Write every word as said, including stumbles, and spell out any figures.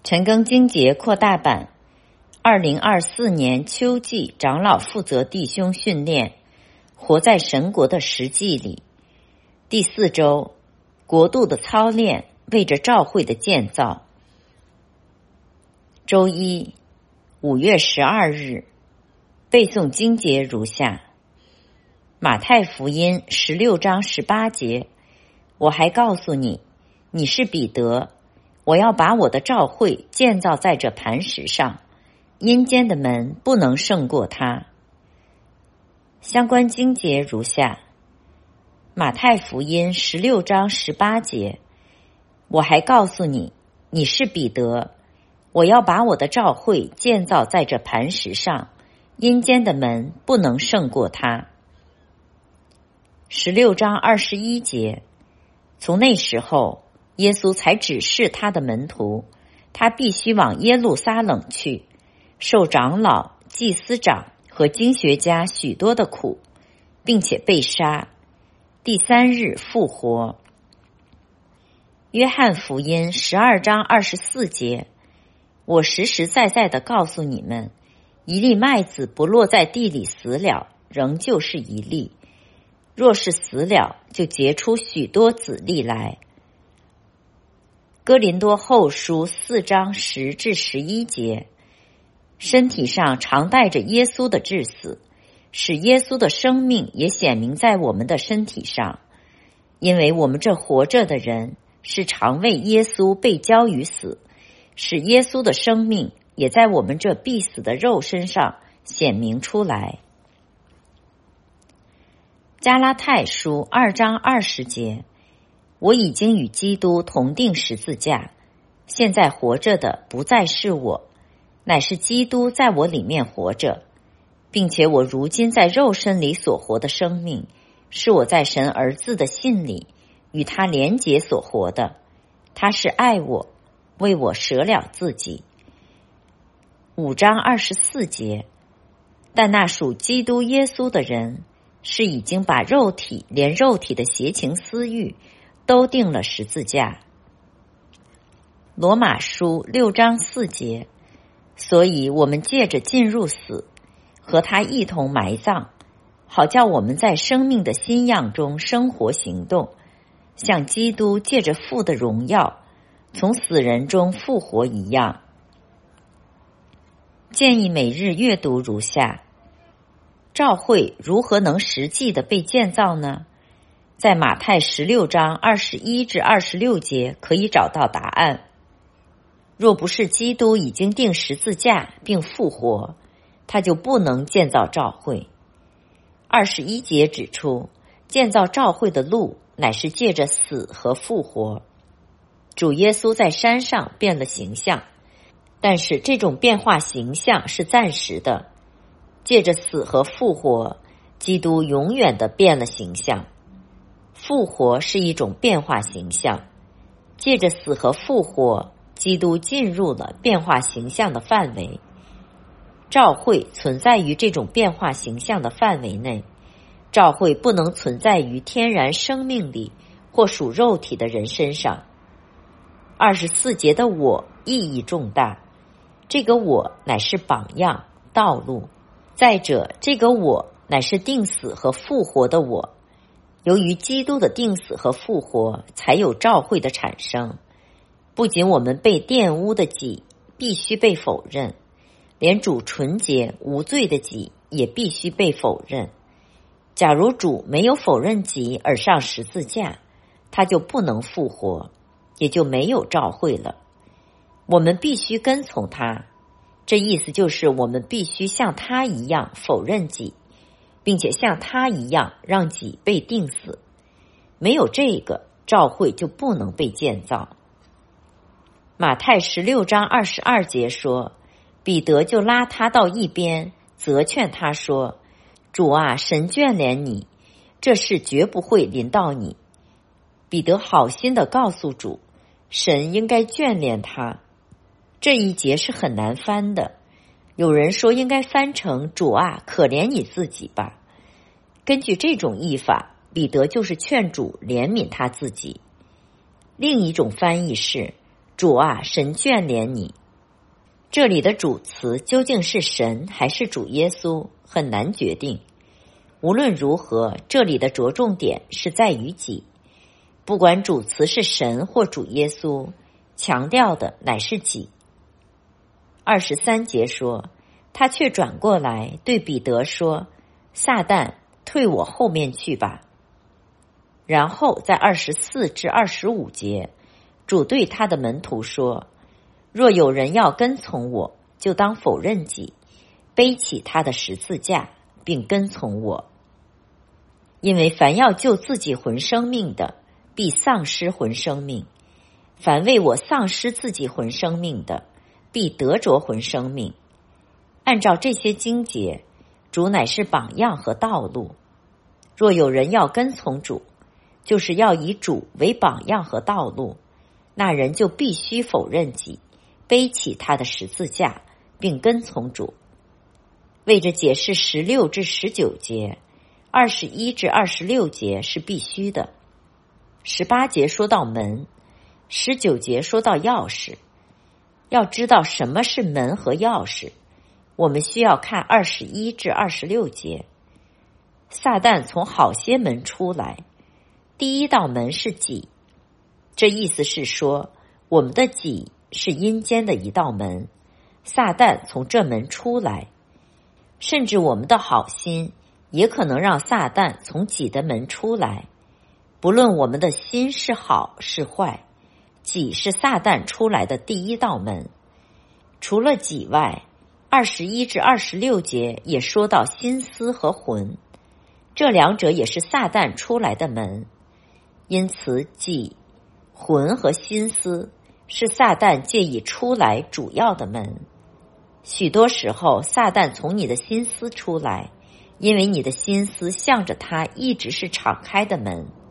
陈庚经节扩大版，二零二四年秋季长老负责弟兄训练，活在神国的实际里。第四周，国度的操练，为着召会的建造。周一，五月十二日，背诵经节如下：马太福音十六章十八节，我还告诉你，你是彼得，我要把我的召会建造在这磐石上，阴间的门不能胜过它。相关经节如下：马太福音十六章十八节，我还告诉你，你是彼得，我要把我的召会建造在这磐石上，阴间的门不能胜过它。十六章二十一节，从那时候耶稣才指示他的门徒，他必须往耶路撒冷去，受长老、祭司长和经学家许多的苦，并且被杀，第三日复活。约翰福音十二章二十四节，我实实在在地告诉你们，一粒麦子不落在地里死了，仍旧是一粒；若是死了，就结出许多子粒来。哥林多后书四章十至十一节，身体上常带着耶稣的致死，使耶稣的生命也显明在我们的身体上，因为我们这活着的人是常为耶稣被交于死，使耶稣的生命也在我们这必死的肉身上显明出来。加拉太书二章二十节，我已经与基督同定十字架，现在活着的不再是我，乃是基督在我里面活着，并且我如今在肉身里所活的生命，是我在神儿子的信里与他连结所活的，他是爱我，为我舍了自己。五章二十四节，但那属基督耶稣的人，是已经把肉体连肉体的邪情私欲都定了十字架。罗马书六章四节，所以我们借着进入死，和他一同埋葬，好叫我们在生命的新样中生活行动，像基督借着父的荣耀从死人中复活一样。建议每日阅读如下：召会如何能实际的被建造呢？在马太十六章二十一至二十六节可以找到答案。若不是基督已经定十字架并复活，他就不能建造召会。二十一节指出，建造召会的路乃是借着死和复活。主耶稣在山上变了形象，但是这种变化形象是暂时的。借着死和复活，基督永远的变了形象。复活是一种变化形象，借着死和复活，基督进入了变化形象的范围。召会存在于这种变化形象的范围内，召会不能存在于天然生命里或属肉体的人身上。二十四节的我意义重大，这个我乃是榜样、道路。再者，这个我乃是定死和复活的我。由于基督的定死和复活，才有召会的产生。不仅我们被玷污的己必须被否认，连主纯洁无罪的己也必须被否认。假如主没有否认己而上十字架，他就不能复活，也就没有召会了。我们必须跟从他，这意思就是我们必须像他一样否认己，并且像他一样让己被定死。没有这个，召会就不能被建造。马太十六章二十二节说，彼得就拉他到一边，责劝他说，主啊，神眷怜你，这事绝不会临到你。彼得好心地告诉主，神应该眷恋他。这一节是很难翻的，有人说应该翻成，主啊，可怜你自己吧。根据这种译法，彼得就是劝主怜悯他自己。另一种翻译是， 主啊，神眷怜你。这里的主词究竟是神还是主耶稣，很难决定。无论如何，这里的着重点是在于己。不管主词是神或主耶稣，强调的乃是己。二十三节说，他却转过来对彼得说，撒旦，退我后面去吧。然后在二十四至二十五节，主对他的门徒说，若有人要跟从我，就当否认己，背起他的十字架，并跟从我。因为凡要救自己魂生命的，必丧失魂生命；凡为我丧失自己魂生命的，必得着魂生命。按照这些经节，主乃是榜样和道路。若有人要跟从主，就是要以主为榜样和道路，那人就必须否认己，背起他的十字架，并跟从主。为着解释十六至十九节，二十一至二十六节是必须的。十八节说到门，十九节说到钥匙。要知道什么是门和钥匙，我们需要看二十一至二十六节。撒旦从好些门出来，第一道门是己，这意思是说，我们的己是阴间的一道门，撒旦从这门出来。甚至我们的好心也可能让撒旦从己的门出来。不论我们的心是好是坏，己是撒旦出来的第一道门。除了己外，二十一至二十六节也说到心思和魂，这两者也是撒旦出来的门。因此己、魂和心思是撒旦借以出来主要的门。许多时候，撒旦从你的心思出来，因为你的心思向着他一直是敞开的门。